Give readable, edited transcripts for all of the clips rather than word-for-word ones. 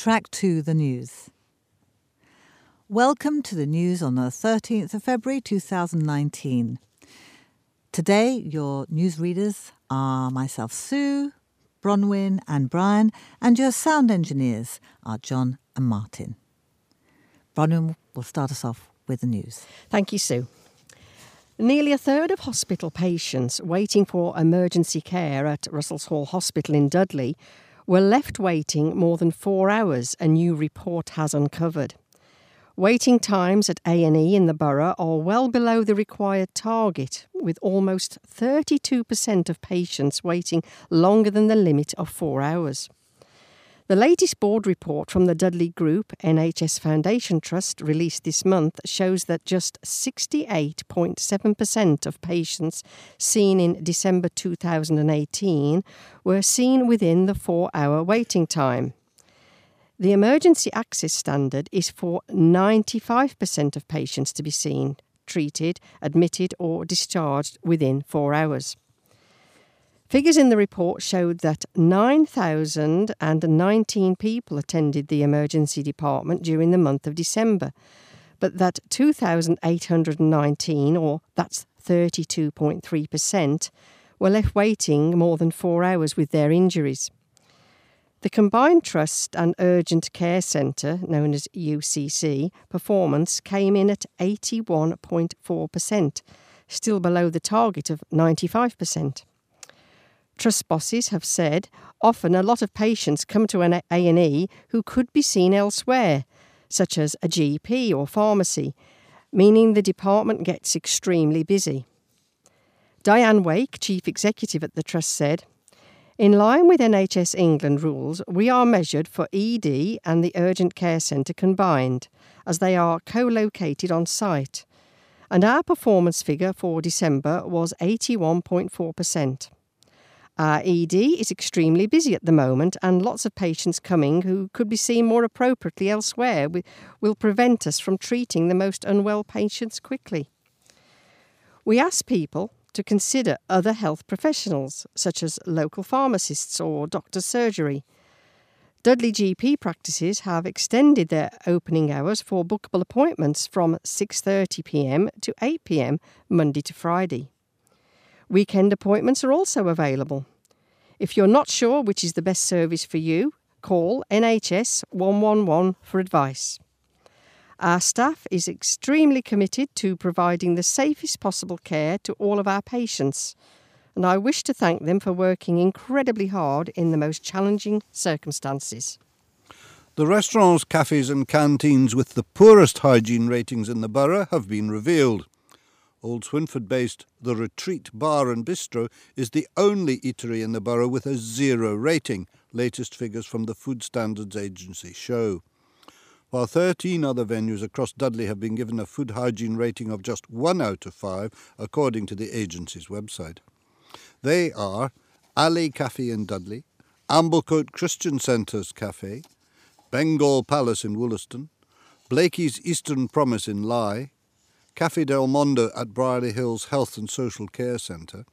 Track 2 The News. Welcome to the news on the 13th of February 2019. Today your newsreaders are myself, Sue, Bronwyn and Brian, and your sound engineers are John and Martin. Bronwyn will start us off with the news. Thank you, Sue. Nearly a third of hospital patients waiting for emergency care at Russell's Hall Hospital in Dudley were left waiting more than 4 hours, a new report has uncovered. Waiting times at A&E in the borough are well below the required target, with almost 32% of patients waiting longer than the limit of 4 hours. The latest board report from the Dudley Group NHS Foundation Trust released this month shows that just 68.7% of patients seen in December 2018 were seen within the 4-hour waiting time. The emergency access standard is for 95% of patients to be seen, treated, admitted or discharged within 4 hours. Figures in the report showed that 9,019 people attended the emergency department during the month of December, but that 2,819, or that's 32.3%, were left waiting more than 4 hours with their injuries. The Combined Trust and Urgent Care Centre, known as UCC, performance came in at 81.4%, still below the target of 95%. Trust bosses have said often a lot of patients come to an A&E who could be seen elsewhere, such as a GP or pharmacy, meaning the department gets extremely busy. Diane Wake, Chief Executive at the Trust, said, "In line with NHS England rules, we are measured for ED and the Urgent Care Centre combined, as they are co-located on site, and our performance figure for December was 81.4%. Our ED is extremely busy at the moment, and lots of patients coming who could be seen more appropriately elsewhere will prevent us from treating the most unwell patients quickly. We ask people to consider other health professionals, such as local pharmacists or doctor's surgery. Dudley GP practices have extended their opening hours for bookable appointments from 6:30pm to 8pm, Monday to Friday. Weekend appointments are also available. If you're not sure which is the best service for you, call NHS 111 for advice. Our staff is extremely committed to providing the safest possible care to all of our patients, and I wish to thank them for working incredibly hard in the most challenging circumstances." The restaurants, cafes and canteens with the poorest hygiene ratings in the borough have been revealed. Old Swinford-based The Retreat Bar and Bistro is the only eatery in the borough with a 0 rating, latest figures from the Food Standards Agency show. While 13 other venues across Dudley have been given a food hygiene rating of just 1 out of 5, according to the agency's website. They are Alley Cafe in Dudley, Amblecote Christian Centre's Cafe, Bengal Palace in Wollaston, Blakey's Eastern Promise in Lye, Cafe Del Mondo at Brierley Hills Health and Social Care Centre,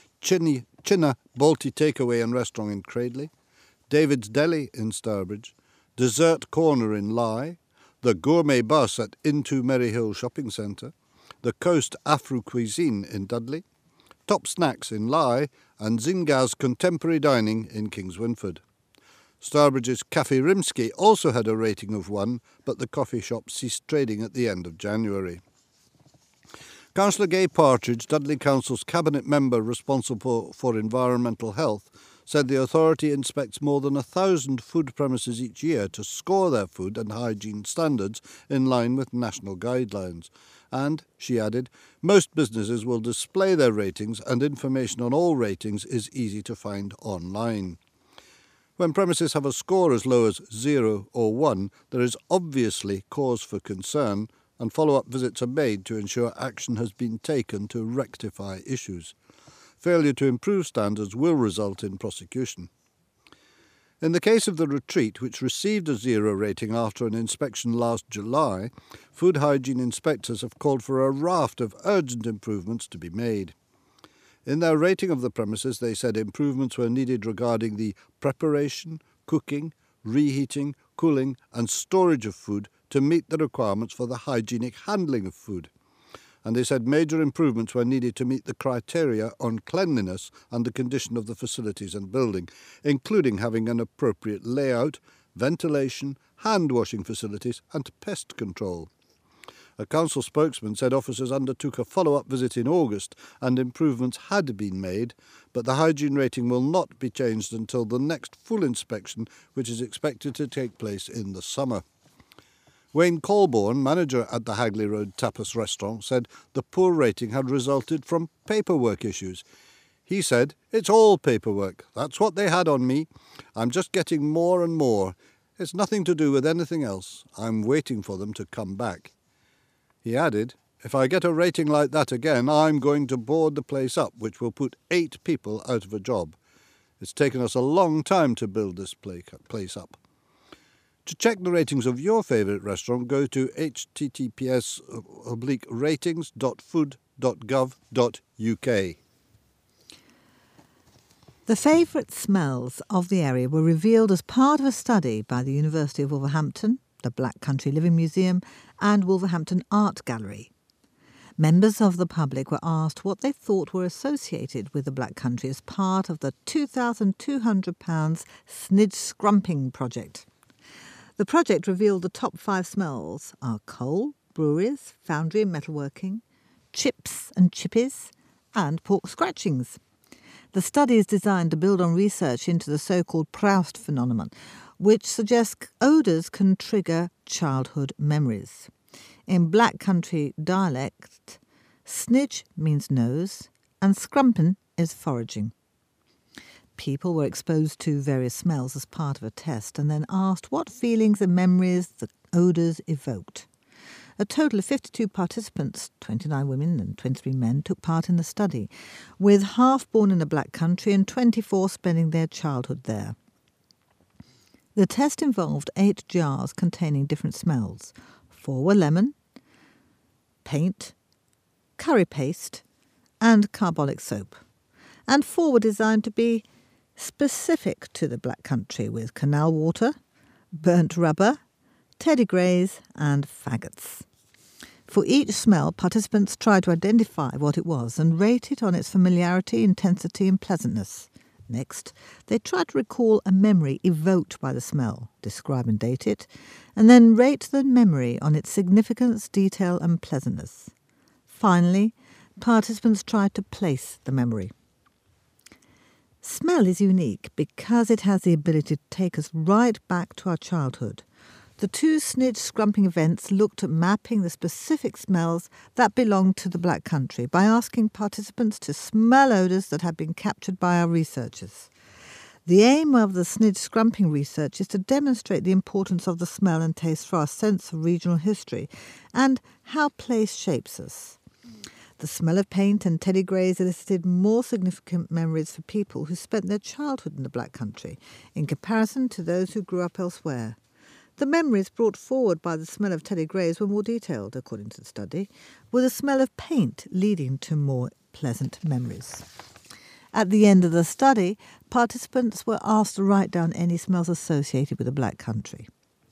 Chinna Balti Takeaway and Restaurant in Cradley, David's Deli in Stourbridge, Dessert Corner in Lye, the Gourmet Bus at Into Merryhill Shopping Centre, the Coast Afro Cuisine in Dudley, Top Snacks in Lye, and Zingaz Contemporary Dining in Kings Winford. Stourbridge's Cafe Rimsky also had a rating of 1, but the coffee shop ceased trading at the end of January. Councillor Gay Partridge, Dudley Council's cabinet member responsible for environmental health, said the authority inspects more than 1,000 food premises each year to score their food and hygiene standards in line with national guidelines. And, she added, most businesses will display their ratings and information on all ratings is easy to find online. When premises have a score as low as 0 or 1, there is obviously cause for concern, and follow-up visits are made to ensure action has been taken to rectify issues. Failure to improve standards will result in prosecution. In the case of the Retreat, which received a 0 rating after an inspection last July, food hygiene inspectors have called for a raft of urgent improvements to be made. In their rating of the premises, they said improvements were needed regarding the preparation, cooking, reheating, cooling and storage of food to meet the requirements for the hygienic handling of food. And they said major improvements were needed to meet the criteria on cleanliness and the condition of the facilities and building, including having an appropriate layout, ventilation, hand-washing facilities and pest control. A council spokesman said officers undertook a follow-up visit in August and improvements had been made, but the hygiene rating will not be changed until the next full inspection, which is expected to take place in the summer. Wayne Colborne, manager at the Hagley Road Tapas restaurant, said the poor rating had resulted from paperwork issues. He said, "It's all paperwork. That's what they had on me. I'm just getting more and more. It's nothing to do with anything else. I'm waiting for them to come back." He added, "If I get a rating like that again, I'm going to board the place up, which will put 8 people out of a job. It's taken us a long time to build this place up." To check the ratings of your favourite restaurant, go to https://ratings.food.gov.uk. The favourite smells of the area were revealed as part of a study by the University of Wolverhampton, the Black Country Living Museum and Wolverhampton Art Gallery. Members of the public were asked what they thought were associated with the Black Country as part of the £2,200 Snidge Scrumping project. The project revealed the top 5 smells are coal, breweries, foundry and metalworking, chips and chippies, and pork scratchings. The study is designed to build on research into the so-called Proust phenomenon, which suggests odours can trigger childhood memories. In Black Country dialect, snidge means nose and scrumpin is foraging. People were exposed to various smells as part of a test and then asked what feelings and memories the odours evoked. A total of 52 participants, 29 women and 23 men, took part in the study, with half born in the Black Country and 24 spending their childhood there. The test involved 8 jars containing different smells. 4 were lemon, paint, curry paste and carbolic soap. And 4 were designed to be specific to the Black Country, with canal water, burnt rubber, teddy greys and faggots. For each smell, participants tried to identify what it was and rate it on its familiarity, intensity and pleasantness. Next, they tried to recall a memory evoked by the smell, describe and date it, and then rate the memory on its significance, detail and pleasantness. Finally, participants tried to place the memory. Smell is unique because it has the ability to take us right back to our childhood. The 2 snidge scrumping events looked at mapping the specific smells that belonged to the Black Country by asking participants to smell odours that had been captured by our researchers. The aim of the snidge scrumping research is to demonstrate the importance of the smell and taste for our sense of regional history and how place shapes us. The smell of paint and teddy greys elicited more significant memories for people who spent their childhood in the Black Country in comparison to those who grew up elsewhere. The memories brought forward by the smell of teddy greys were more detailed, according to the study, with the smell of paint leading to more pleasant memories. At the end of the study, participants were asked to write down any smells associated with the Black Country.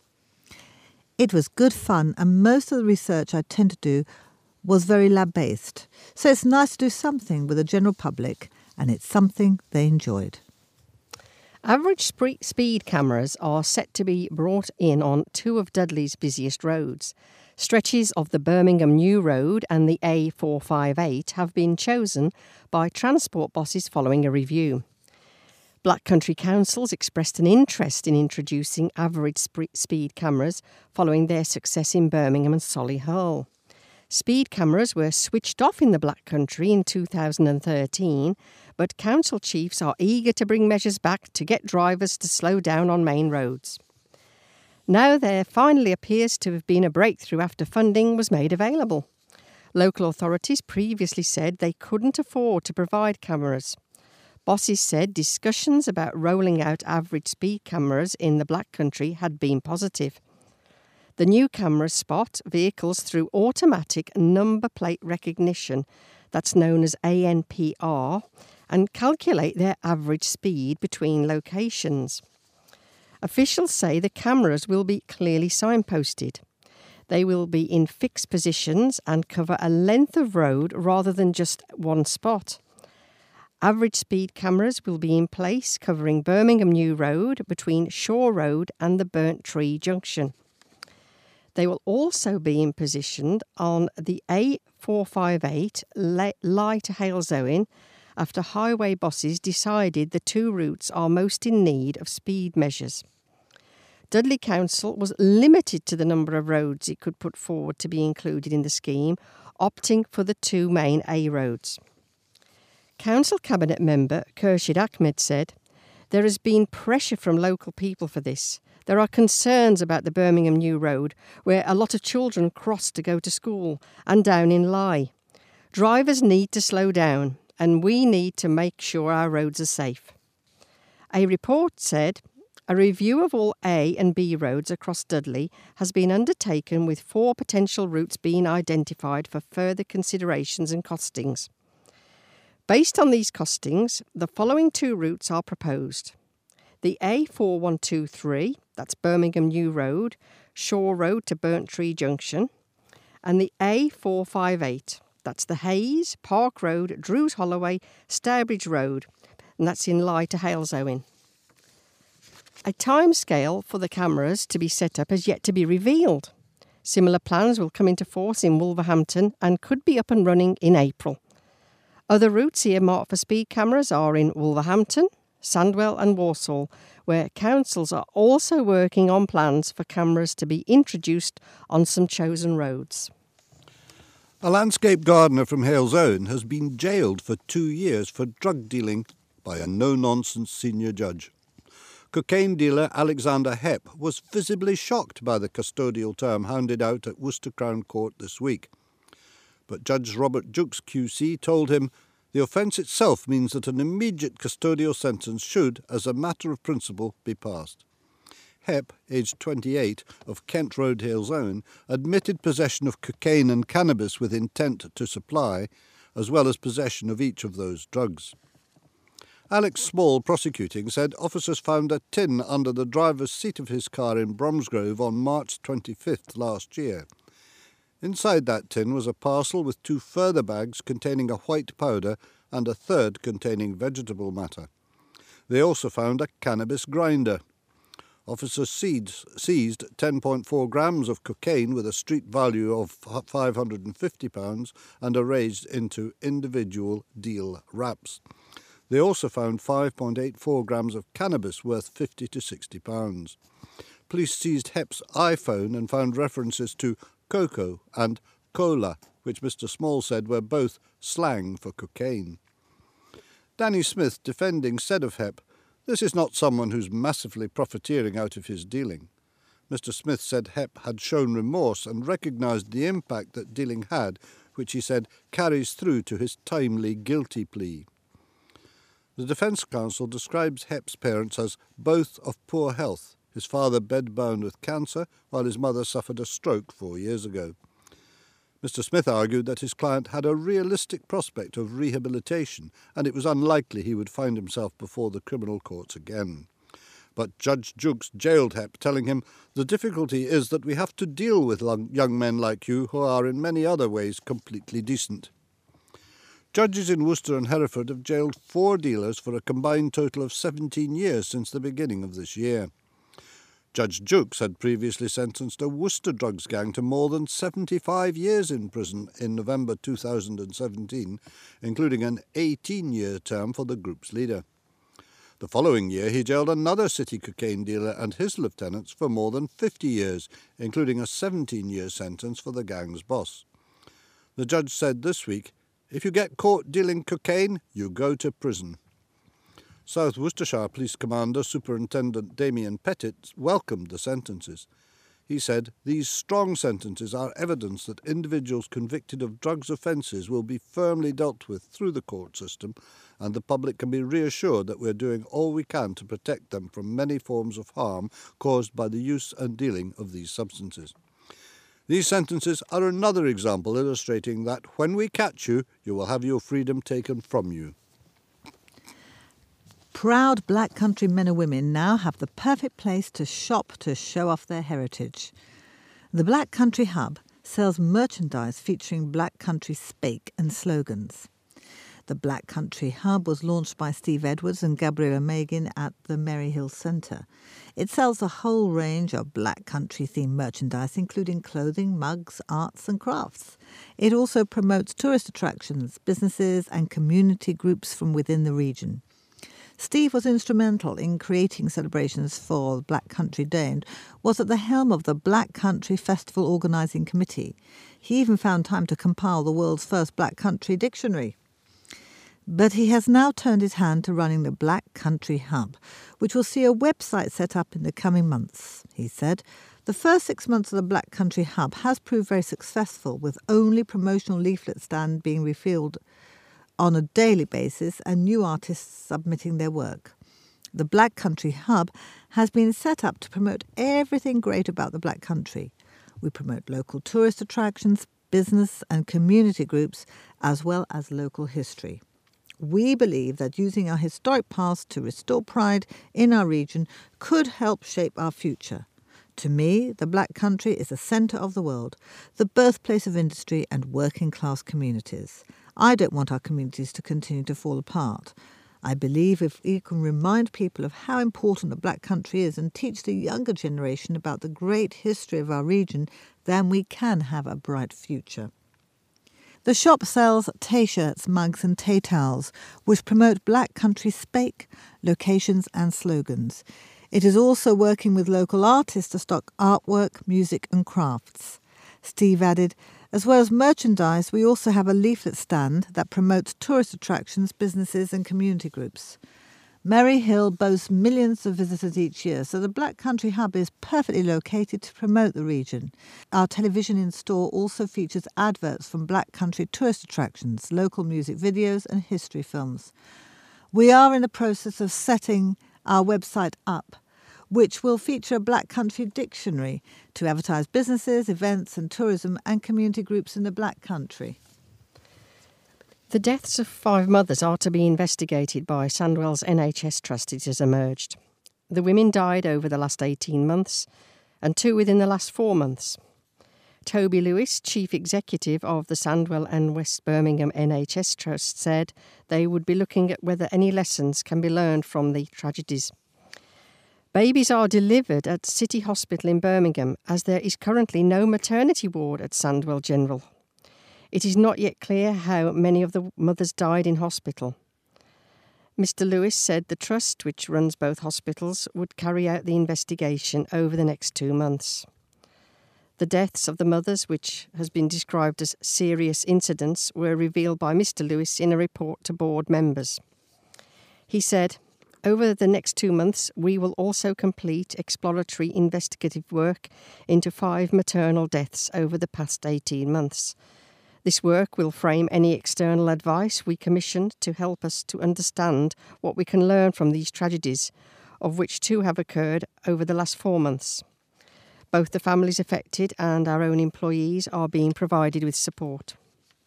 It was good fun, and most of the research I tend to do was very lab-based, so it's nice to do something with the general public, and it's something they enjoyed. Average speed cameras are set to be brought in on 2 of Dudley's busiest roads. Stretches of the Birmingham New Road and the A458 have been chosen by transport bosses following a review. Black Country councils expressed an interest in introducing average speed cameras following their success in Birmingham and Solihull. Speed cameras were switched off in the Black Country in 2013, but council chiefs are eager to bring measures back to get drivers to slow down on main roads. Now there finally appears to have been a breakthrough after funding was made available. Local authorities previously said they couldn't afford to provide cameras. Bosses said discussions about rolling out average speed cameras in the Black Country had been positive. The new cameras spot vehicles through automatic number plate recognition, that's known as ANPR, and calculate their average speed between locations. Officials say the cameras will be clearly signposted. They will be in fixed positions and cover a length of road rather than just one spot. Average speed cameras will be in place covering Birmingham New Road between Shaw Road and the Burnt Tree Junction. They will also be in position on the A458 Lye to Halesowen after highway bosses decided the two routes are most in need of speed measures. Dudley Council was limited to the number of roads it could put forward to be included in the scheme, opting for the two main A roads. Council Cabinet member Khurshid Ahmed said, "There has been pressure from local people for this. There are concerns about the Birmingham New Road, where a lot of children cross to go to school, and down in Lye. Drivers need to slow down, and we need to make sure our roads are safe." A report said, "A review of all A and B roads across Dudley has been undertaken with 4 potential routes being identified for further considerations and costings. Based on these costings, the following 2 routes are proposed. The A4123, that's Birmingham New Road, Shaw Road to Burnt Tree Junction, and the A458, that's the Hayes, Park Road, Drews Holloway, Stourbridge Road, and that's in Lye to Halesowen. A timescale for the cameras to be set up has yet to be revealed. Similar plans will come into force in Wolverhampton and could be up and running in April. Other routes earmarked for speed cameras are in Wolverhampton, Sandwell and Walsall, where councils are also working on plans for cameras to be introduced on some chosen roads. A landscape gardener from Halesowen has been jailed for 2 years for drug dealing by a no-nonsense senior judge. Cocaine dealer Alexander Hepp was visibly shocked by the custodial term handed out at Worcester Crown Court this week. But Judge Robert Jukes QC told him the offence itself means that an immediate custodial sentence should, as a matter of principle, be passed. Hepp, aged 28, of Kent Road, Halesowen, admitted possession of cocaine and cannabis with intent to supply, as well as possession of each of those drugs. Alex Small, prosecuting, said officers found a tin under the driver's seat of his car in Bromsgrove on March 25th last year. Inside that tin was a parcel with 2 further bags containing a white powder and a third containing vegetable matter. They also found a cannabis grinder. Officers seized 10.4 grams of cocaine with a street value of £550 and arranged into individual deal wraps. They also found 5.84 grams of cannabis worth £50 to £60. Police seized Hepp's iPhone and found references to cocoa and cola, which Mr. Small said were both slang for cocaine. Danny Smith, defending, said of Hepp, "This is not someone who's massively profiteering out of his dealing." Mr. Smith said Hepp had shown remorse and recognised the impact that dealing had, which he said carries through to his timely guilty plea. The Defence Counsel describes Hepp's parents as both of poor health, his father bedbound with cancer, while his mother suffered a stroke 4 years ago. Mr. Smith argued that his client had a realistic prospect of rehabilitation, and it was unlikely he would find himself before the criminal courts again. But Judge Jukes jailed Hepp, telling him, "The difficulty is that we have to deal with young men like you who are in many other ways completely decent." Judges in Worcester and Hereford have jailed 4 dealers for a combined total of 17 years since the beginning of this year. Judge Jukes had previously sentenced a Worcester drugs gang to more than 75 years in prison in November 2017, including an 18-year term for the group's leader. The following year, he jailed another city cocaine dealer and his lieutenants for more than 50 years, including a 17-year sentence for the gang's boss. The judge said this week, "If you get caught dealing cocaine, you go to prison." South Worcestershire Police Commander Superintendent Damien Pettit welcomed the sentences. He said, "These strong sentences are evidence that individuals convicted of drugs offences will be firmly dealt with through the court system, and the public can be reassured that we are doing all we can to protect them from many forms of harm caused by the use and dealing of these substances." These sentences are another example illustrating that when we catch you, you will have your freedom taken from you. Proud Black Country men and women now have the perfect place to shop to show off their heritage. The Black Country Hub sells merchandise featuring Black Country speak and slogans. The Black Country Hub was launched by Steve Edwards and Gabriella Megan at the Maryhill Centre. It sells a whole range of Black Country-themed merchandise, including clothing, mugs, arts and crafts. It also promotes tourist attractions, businesses and community groups from within the region. Steve was instrumental in creating celebrations for Black Country Day and was at the helm of the Black Country Festival Organising Committee. He even found time to compile the world's first Black Country dictionary. But he has now turned his hand to running the Black Country Hub, which will see a website set up in the coming months. He said, "The first 6 months of the Black Country Hub has proved very successful, with only promotional leaflet stand being refilled on a daily basis and new artists submitting their work. The Black Country Hub has been set up to promote everything great about the Black Country. We promote local tourist attractions, business and community groups, as well as local history. We believe that using our historic past to restore pride in our region could help shape our future. To me, the Black Country is the centre of the world, the birthplace of industry and working class communities. I don't want our communities to continue to fall apart. I believe if we can remind people of how important the Black Country is and teach the younger generation about the great history of our region, then we can have a bright future." The shop sells Tay-shirts, mugs and Tay-towels, which promote Black Country speak, locations and slogans. It is also working with local artists to stock artwork, music and crafts. Steve added, "As well as merchandise, we also have a leaflet stand that promotes tourist attractions, businesses and community groups. Maryhill boasts millions of visitors each year, so the Black Country Hub is perfectly located to promote the region. Our television in-store also features adverts from Black Country tourist attractions, local music videos and history films. We are in the process of setting our website up, which will feature a Black Country dictionary to advertise businesses, events and tourism and community groups in the Black Country." The deaths of 5 mothers are to be investigated by Sandwell's NHS Trust, it has emerged. The women died over the last 18 months and 2 within the last 4 months. Toby Lewis, Chief Executive of the Sandwell and West Birmingham NHS Trust, said they would be looking at whether any lessons can be learned from the tragedies. Babies are delivered at City Hospital in Birmingham as there is currently no maternity ward at Sandwell General. It is not yet clear how many of the mothers died in hospital. Mr. Lewis said the trust, which runs both hospitals, would carry out the investigation over the next 2 months. The deaths of the mothers, which has been described as serious incidents, were revealed by Mr. Lewis in a report to board members. He said, "Over the next 2 months, we will also complete exploratory investigative work into 5 maternal deaths over the past 18 months. This work will frame any external advice we commissioned to help us to understand what we can learn from these tragedies, of which 2 have occurred over the last 4 months. Both the families affected and our own employees are being provided with support."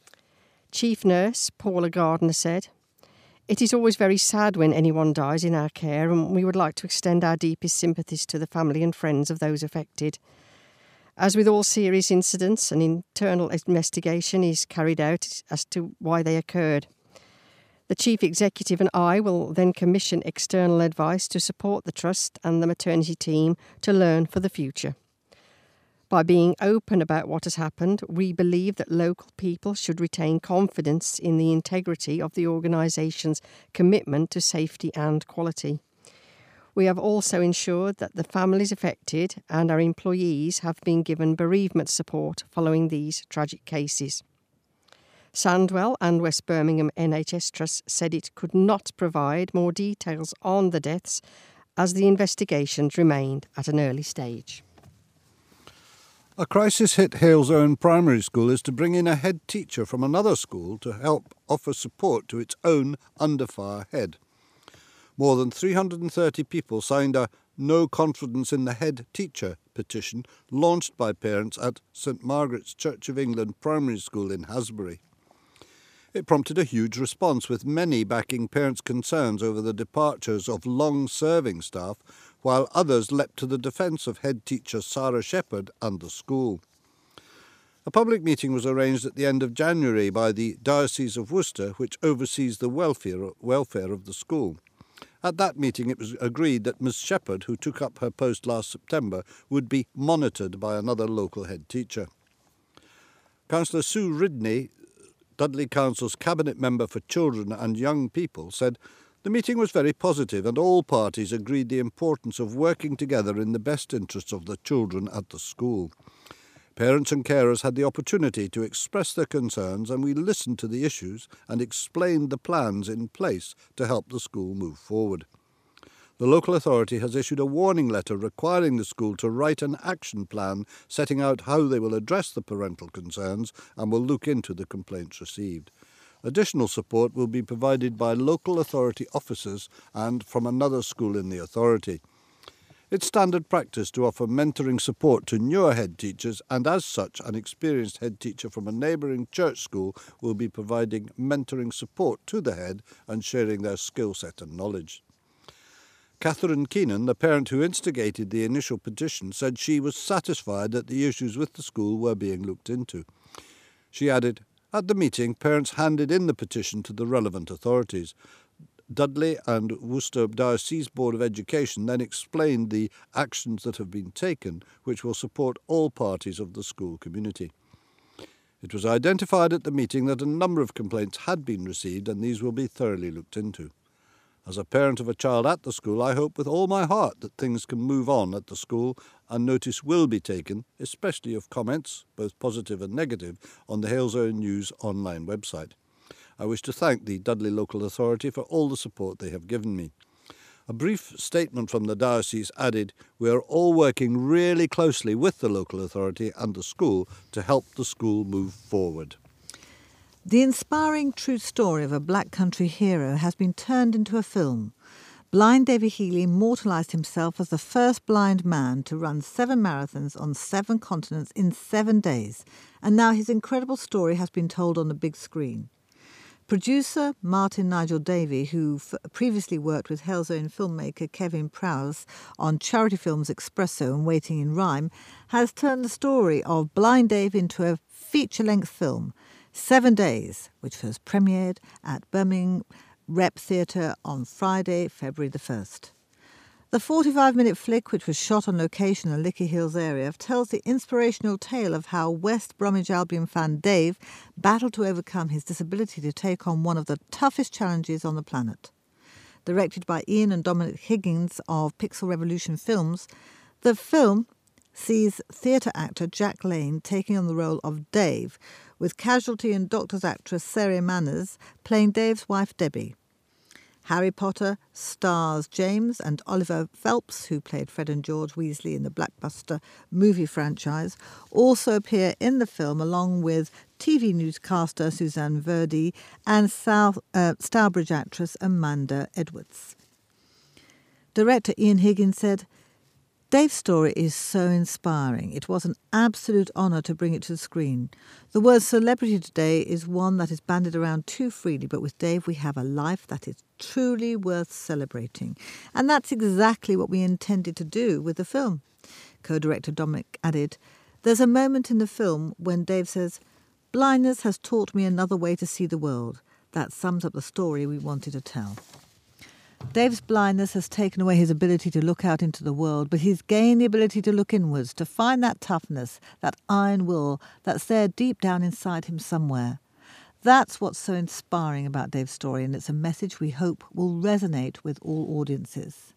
Chief Nurse Paula Gardner said, "It is always very sad when anyone dies in our care, and we would like to extend our deepest sympathies to the family and friends of those affected. As with all serious incidents, an internal investigation is carried out as to why they occurred. The Chief Executive and I will then commission external advice to support the Trust and the maternity team to learn for the future. By being open about what has happened, we believe that local people should retain confidence in the integrity of the organisation's commitment to safety and quality. We have also ensured that the families affected and our employees have been given bereavement support following these tragic cases." Sandwell and West Birmingham NHS Trust said it could not provide more details on the deaths as the investigations remained at an early stage. A crisis hit Hale's own primary school is to bring in a head teacher from another school to help offer support to its own under-fire head. More than 330 people signed a No Confidence in the Head Teacher petition launched by parents at St Margaret's Church of England Primary School in Hasbury. It prompted a huge response, with many backing parents' concerns over the departures of long-serving staff, while others leapt to the defence of head teacher Sarah Shepherd and the school. A public meeting was arranged at the end of January by the Diocese of Worcester, which oversees the welfare of the school. At that meeting it was agreed that Miss Shepherd, who took up her post last September, would be monitored by another local head teacher. Councillor Sue Ridney, Dudley Council's Cabinet Member for Children and Young People, said the meeting was very positive and all parties agreed the importance of working together in the best interests of the children at the school. Parents and carers had the opportunity to express their concerns, and we listened to the issues and explained the plans in place to help the school move forward. The local authority has issued a warning letter requiring the school to write an action plan setting out how they will address the parental concerns and will look into the complaints received. Additional support will be provided by local authority officers and from another school in the authority. It's standard practice to offer mentoring support to newer head teachers, and as such, an experienced head teacher from a neighbouring church school will be providing mentoring support to the head and sharing their skill set and knowledge. Catherine Keenan, the parent who instigated the initial petition, said she was satisfied that the issues with the school were being looked into. She added, "At the meeting, parents handed in the petition to the relevant authorities. Dudley and Worcester Diocese Board of Education then explained the actions that have been taken, which will support all parties of the school community. It was identified at the meeting that a number of complaints had been received, and these will be thoroughly looked into. As a parent of a child at the school, I hope with all my heart that things can move on at the school and notice will be taken, especially of comments, both positive and negative, on the Halesone News online website. I wish to thank the Dudley Local Authority for all the support they have given me." A brief statement from the diocese added, "We are all working really closely with the local authority and the school to help the school move forward." The inspiring true story of a Black Country hero has been turned into a film. Blind Davy Healy immortalised himself as the first blind man to run 7 marathons on 7 continents in 7 days, and now his incredible story has been told on the big screen. Producer Martin Nigel Davey, who previously worked with Halesone filmmaker Kevin Prowse on charity films Espresso and Waiting in Rhyme, has turned the story of Blind Dave into a feature-length film, 7 Days, which first premiered at Birmingham Rep Theatre on Friday, February the 1st. The 45-minute flick, which was shot on location in the Lickey Hills area, tells the inspirational tale of how West Bromwich Albion fan Dave battled to overcome his disability to take on one of the toughest challenges on the planet. Directed by Ian and Dominic Higgins of Pixel Revolution Films, the film sees theatre actor Jack Lane taking on the role of Dave, with Casualty and Doctors actress Sarah Manners playing Dave's wife Debbie. Harry Potter stars James and Oliver Phelps, who played Fred and George Weasley in the blockbuster movie franchise, also appear in the film along with TV newscaster Suzanne Verdi and Stourbridge actress Amanda Edwards. Director Ian Higgins said, "Dave's story is so inspiring. It was an absolute honour to bring it to the screen. The word celebrity today is one that is bandied around too freely, but with Dave we have a life that is truly worth celebrating." And that's exactly what we intended to do with the film. Co-director Dominic added, "There's a moment in the film when Dave says, 'Blindness has taught me another way to see the world.' That sums up the story we wanted to tell." Dave's blindness has taken away his ability to look out into the world, but he's gained the ability to look inwards, to find that toughness, that iron will that's there deep down inside him somewhere. That's what's so inspiring about Dave's story, and it's a message we hope will resonate with all audiences.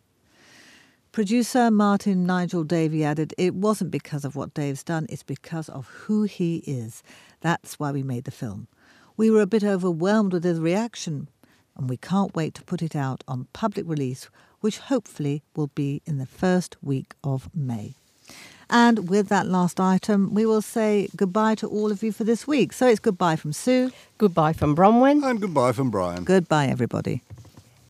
Producer Martin Nigel Davey added, "It wasn't because of what Dave's done, it's because of who he is. That's why we made the film. We were a bit overwhelmed with his reaction, and we can't wait to put it out on public release, which hopefully will be in the first week of May." And with that last item, we will say goodbye to all of you for this week. So it's goodbye from Sue. Goodbye from Bronwyn. And goodbye from Brian. Goodbye, everybody.